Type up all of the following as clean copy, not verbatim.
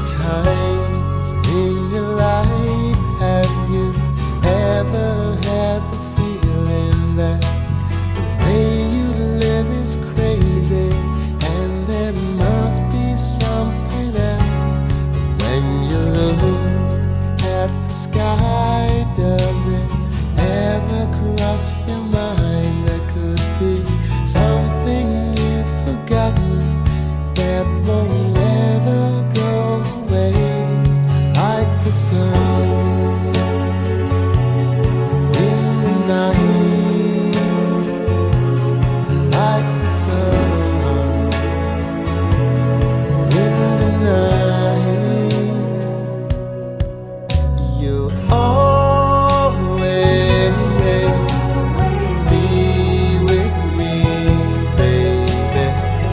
times in your life have you ever had the feeling that the way you live is crazy and there must be something else? When you look at the sky, does it ever cross your mind there could be something you've forgotten that won't ever go away, like the sun in the night, like the sun in the night. You'll always be with me, baby,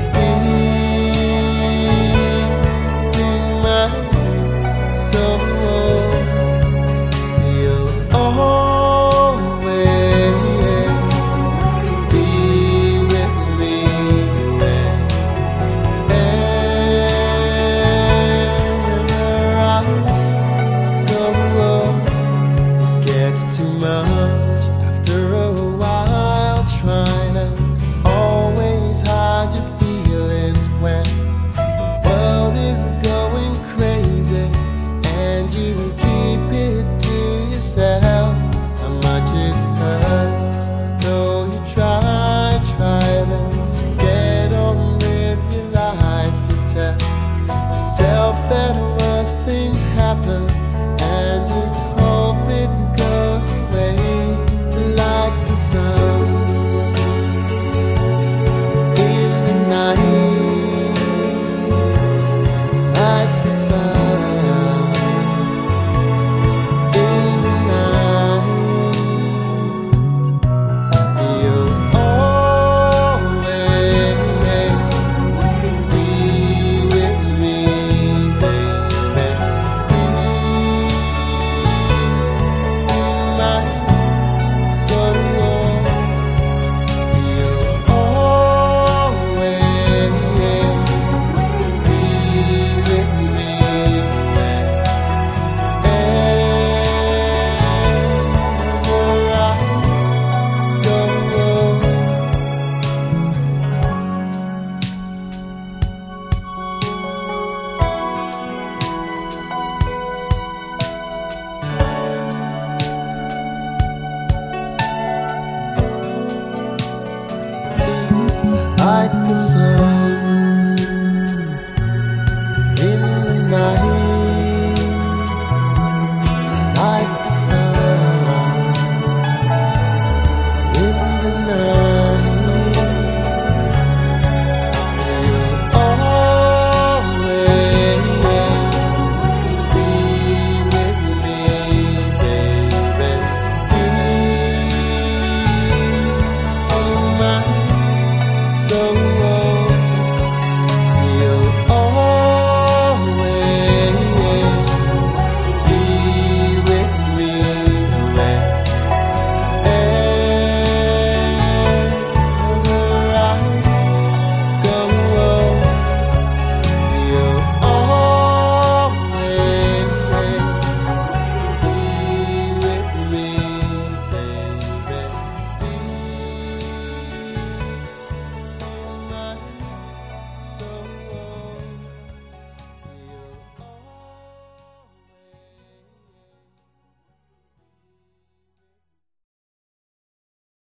in my soul. You'll always be with me wherever I go. It gets too much after a while, trying to always hide your feelings when the world is going crazy and you keep it to yourself. How much it hurts, though you try to get on with your life. You tell yourself that worse things happen and just hope it goes away, like the sun in the night, like the sun in the night. You'll always be with me, baby, in my soul. You'll always be with me wherever I go. Like the sun